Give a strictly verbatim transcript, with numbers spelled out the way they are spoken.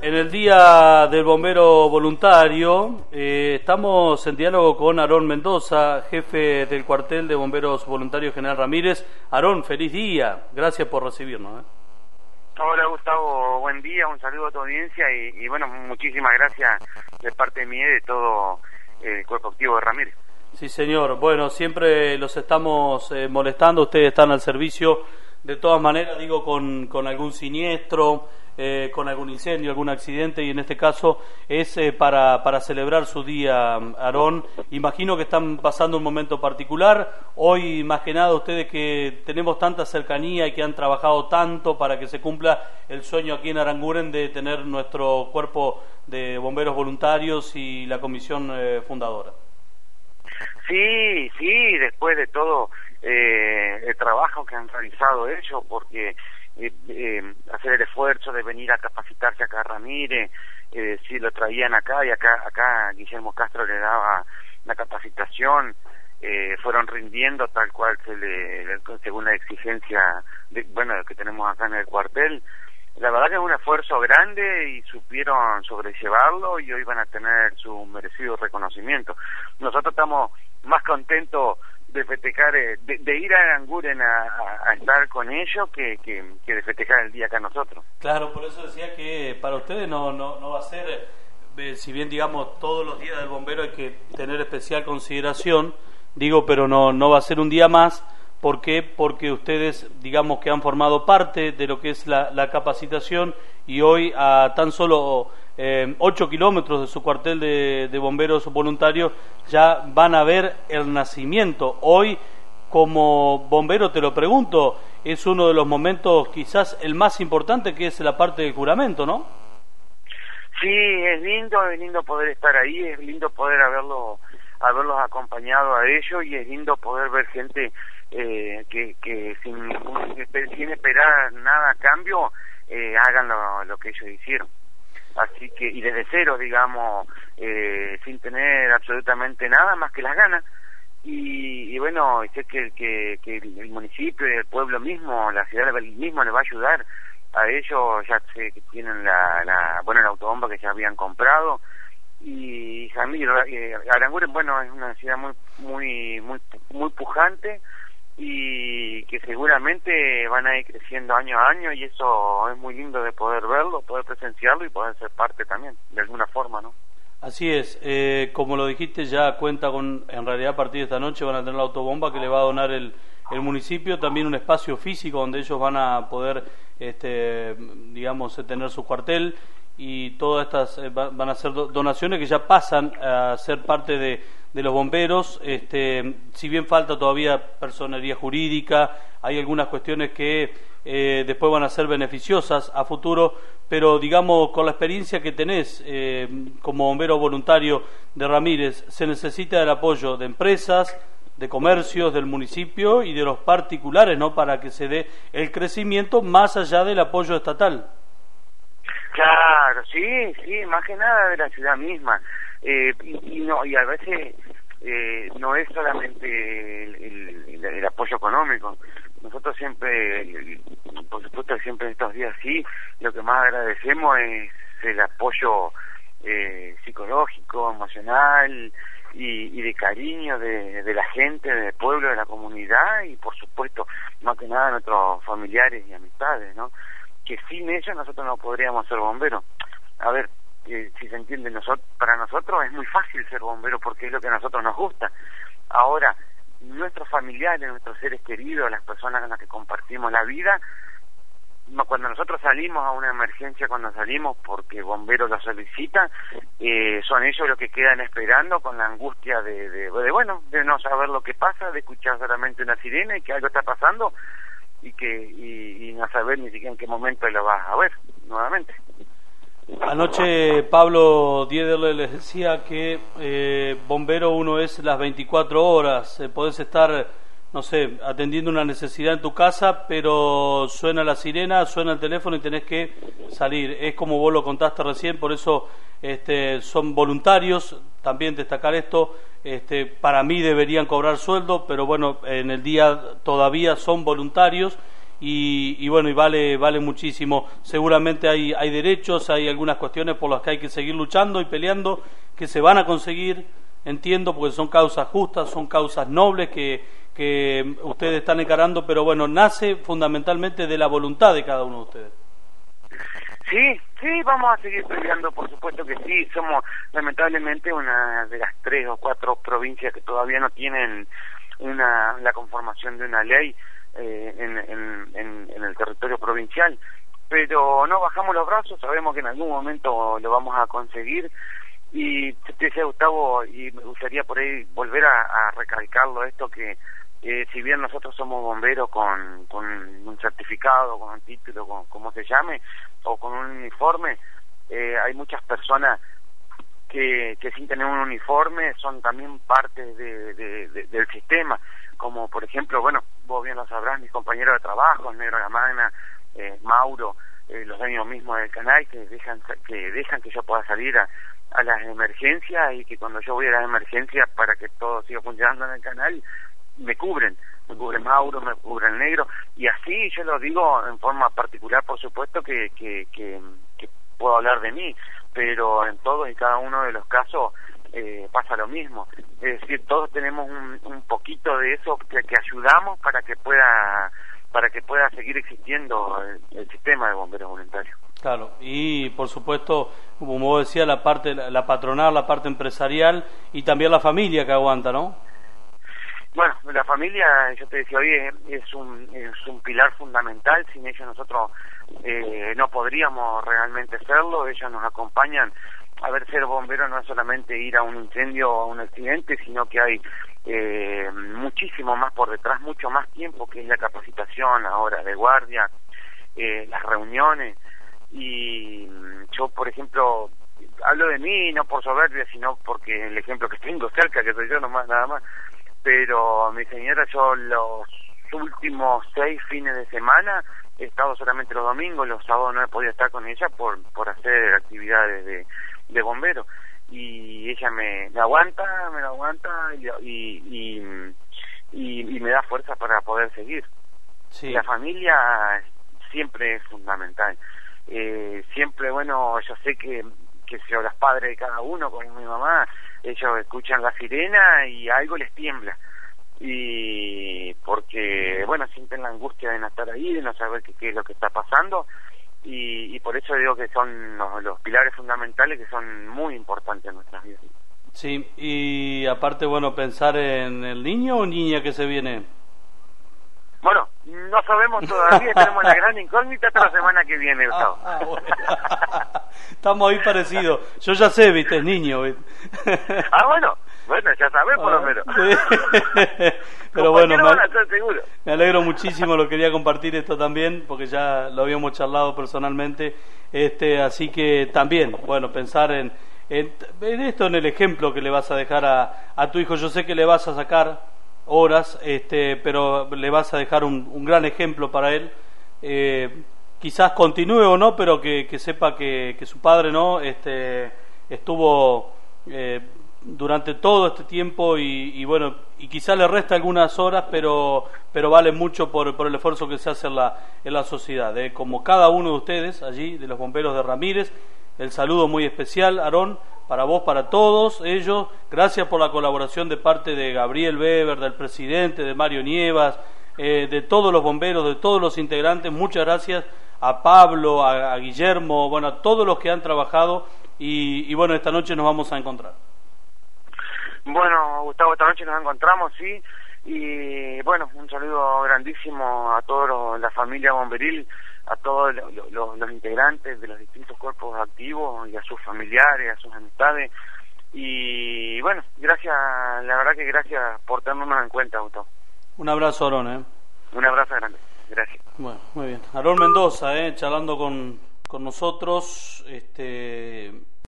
en el Día del Bombero Voluntario eh, estamos en diálogo con Aarón Mendoza, jefe del cuartel de Bomberos Voluntarios General Ramírez. Aarón, feliz día, gracias por recibirnos. ¿eh? Hola Gustavo, buen día, un saludo a tu audiencia y, y bueno, muchísimas gracias de parte mía y de todo el cuerpo activo de Ramírez. Sí señor, bueno, siempre los estamos eh, molestando, ustedes están al servicio, de todas maneras digo con, con algún siniestro, eh, con algún incendio, algún accidente, y en este caso es eh, para, para celebrar su día, Aarón. Imagino que están pasando un momento particular, hoy más que nada ustedes que tenemos tanta cercanía y que han trabajado tanto para que se cumpla el sueño aquí en Aranguren de tener nuestro cuerpo de bomberos voluntarios y la comisión eh, fundadora. Sí, sí, después de todo eh, el trabajo que han realizado ellos, porque eh, eh, hacer el esfuerzo de venir a capacitarse acá a Ramírez, eh, si lo traían acá y acá acá Guillermo Castro le daba la capacitación, eh, fueron rindiendo tal cual se le, según la exigencia de, bueno, que tenemos acá en el cuartel. La verdad que es un esfuerzo grande y supieron sobrellevarlo y hoy van a tener su merecido reconocimiento. Nosotros estamos más contentos de festejar, de, de ir a Aranguren a, a, a estar con ellos que, que, que de festejar el día acá nosotros. Claro, por eso decía que para ustedes no, no, no va a ser, eh, si bien digamos todos los días del bombero hay que tener especial consideración, digo, pero no, no va a ser un día más. ¿Por qué? Porque ustedes, digamos que han formado parte de lo que es la, la capacitación y hoy a tan solo eh, ocho kilómetros de su cuartel de, de bomberos voluntarios ya van a ver el nacimiento. Hoy, como bombero te lo pregunto, es uno de los momentos quizás el más importante, que es la parte del juramento, ¿no? Sí, es lindo, es lindo poder estar ahí, es lindo poder haberlo, haberlos acompañado a ellos y es lindo poder ver gente Eh, que, que sin, sin esperar nada a cambio eh, hagan lo, lo que ellos hicieron, así que y desde cero, digamos, eh, sin tener absolutamente nada más que las ganas y, y bueno, sé que, que, que el municipio y el pueblo mismo, la ciudad mismo les va a ayudar a ellos. Ya sé que tienen la, la bueno la autobomba que ya habían comprado y Jamil, eh, Aranguren, bueno, es una ciudad muy muy muy muy pujante y que seguramente van a ir creciendo año a año y eso es muy lindo de poder verlo, poder presenciarlo y poder ser parte también, de alguna forma, ¿no? Así es, eh, como lo dijiste, ya cuenta con, en realidad a partir de esta noche van a tener la autobomba que le va a donar el, el municipio, también un espacio físico donde ellos van a poder, este, digamos, tener su cuartel y todas estas eh, van a ser do, donaciones que ya pasan a ser parte de, de los bomberos. Este, si bien falta todavía personería jurídica, hay algunas cuestiones que eh, después van a ser beneficiosas a futuro, pero digamos con la experiencia que tenés eh, como bombero voluntario de Ramírez, se necesita el apoyo de empresas, de comercios, del municipio y de los particulares, ¿no? Para que se dé el crecimiento más allá del apoyo estatal. Claro, sí, sí, más que nada de la ciudad misma, eh, y, y no y a veces eh, no es solamente el, el, el apoyo económico. Nosotros siempre, por supuesto, siempre en estos días sí, lo que más agradecemos es el apoyo eh, psicológico, emocional y, y de cariño de, de la gente, del pueblo, de la comunidad y, por supuesto, más que nada nuestros familiares y amistades, ¿no? Que sin ellos nosotros no podríamos ser bomberos. A ver, eh, si se entiende, nosotros, para nosotros es muy fácil ser bombero porque es lo que a nosotros nos gusta. Ahora, nuestros familiares, nuestros seres queridos, las personas con las que compartimos la vida, cuando nosotros salimos a una emergencia, cuando salimos porque bomberos lo solicitan, eh, son ellos los que quedan esperando con la angustia de, de, de, bueno, de no saber lo que pasa, de escuchar solamente una sirena y que algo está pasando, y que y, y no saber ni siquiera en qué momento lo vas a ver nuevamente. Anoche Pablo Diederle les decía que eh, bombero uno es las veinticuatro horas, eh, podés estar, no sé, atendiendo una necesidad en tu casa, pero suena la sirena, suena el teléfono y tenés que salir. Es como vos lo contaste recién, por eso este, son voluntarios. También destacar esto, este, para mí deberían cobrar sueldo, pero bueno, en el día todavía son voluntarios y, y bueno, y vale vale muchísimo. Seguramente hay, hay derechos, hay algunas cuestiones por las que hay que seguir luchando y peleando, que se van a conseguir, entiendo, porque son causas justas, son causas nobles que, que ustedes están encarando, pero bueno, nace fundamentalmente de la voluntad de cada uno de ustedes. Sí, sí, vamos a seguir peleando, por supuesto que sí. Somos lamentablemente una de las tres o cuatro provincias que todavía no tienen una la conformación de una ley eh, en, en, en, en el territorio provincial, pero no bajamos los brazos, sabemos que en algún momento lo vamos a conseguir. Y te decía, Gustavo, y me gustaría por ahí volver a, a recalcarlo esto, que eh, si bien nosotros somos bomberos con, con un certificado, con un título, con, como se llame, o con un uniforme, eh, hay muchas personas que, que sin tener un uniforme son también parte de, de, de, del sistema, como por ejemplo, bueno, vos bien lo sabrás, mis compañeros de trabajo, el Negro Gamana, eh, Mauro, eh, los dueños mismos del canal, que dejan que dejan que yo pueda salir a, a las emergencias, y que cuando yo voy a las emergencias, para que todo siga funcionando en el canal, me cubren, me cubre Mauro, me cubre el Negro, y así yo lo digo en forma particular, por supuesto que, que, que, que puedo hablar de mí, pero en todos y cada uno de los casos eh, pasa lo mismo, es decir, todos tenemos un, un poquito de eso que, que ayudamos para que pueda para que pueda seguir existiendo el, el sistema de bomberos voluntarios. Claro, y por supuesto, como vos decías, la parte la patronal, la parte empresarial y también la familia que aguanta, ¿no? Bueno, la familia, yo te decía hoy, es un es un pilar fundamental. Sin ellos nosotros eh, no podríamos realmente hacerlo. Ellos nos acompañan. A ver, ser bombero no es solamente ir a un incendio o a un accidente, sino que hay eh, muchísimo más por detrás, mucho más tiempo, que es la capacitación, la hora de guardia, eh, las reuniones. Y yo, por ejemplo, hablo de mí, no por soberbia, sino porque el ejemplo que tengo cerca, que soy yo nomás, nada más. Pero mi señora, yo los últimos seis fines de semana he estado solamente los domingos, los sábados no he podido estar con ella por por hacer actividades de, de bombero, y ella me, me aguanta, me lo aguanta y, y, y, y me da fuerza para poder seguir. Sí. La familia siempre es fundamental, eh, siempre, bueno, yo sé que, que si los padres de cada uno, como mi mamá, ellos escuchan la sirena y algo les tiembla, y porque, bueno, sienten la angustia de no estar ahí, de no saber qué, qué es lo que está pasando, y, y por eso digo que son los, los pilares fundamentales, que son muy importantes en nuestras vidas. Sí, y aparte, bueno, pensar en el niño o niña que se viene. Bueno, no sabemos todavía, tenemos la gran incógnita hasta la semana que viene, Gustavo. Ah, ah, bueno. Estamos ahí parecidos. Yo ya sé, viste, es niño, ¿viste? Ah, bueno, bueno, ya sabés por lo menos. Sí. Pero bueno, me, van a estar seguros. Me alegro muchísimo, lo quería compartir esto también, porque ya lo habíamos charlado personalmente, este, así que también, bueno, pensar en, en, en esto, en el ejemplo que le vas a dejar a, a tu hijo. Yo sé que le vas a sacar horas, este, pero le vas a dejar un, un gran ejemplo para él, eh, quizás continúe o no, pero que, que sepa que, que su padre no este, estuvo eh, durante todo este tiempo, y, y bueno, y quizás le resta algunas horas, pero pero vale mucho por, por el esfuerzo que se hace en la, en la sociedad, eh, como cada uno de ustedes allí, de los bomberos de Ramírez. El saludo muy especial, Aarón, para vos, para todos ellos. Gracias por la colaboración de parte de Gabriel Weber, del presidente, de Mario Nievas, eh, de todos los bomberos, de todos los integrantes. Muchas gracias a Pablo, a, a Guillermo, bueno, a todos los que han trabajado, y, y bueno, esta noche nos vamos a encontrar. Bueno, Gustavo, esta noche nos encontramos, sí, y bueno, un saludo grandísimo a toda la familia bomberil, a todos los, los, los integrantes de los distintos cuerpos activos, y a sus familiares, a sus amistades, y bueno, gracias, la verdad que gracias por tenernos en cuenta, Gustavo. Un abrazo, Aarón, ¿eh? Un abrazo grande, gracias. Bueno, muy bien. Aarón Mendoza, ¿eh? Charlando con, con nosotros, este...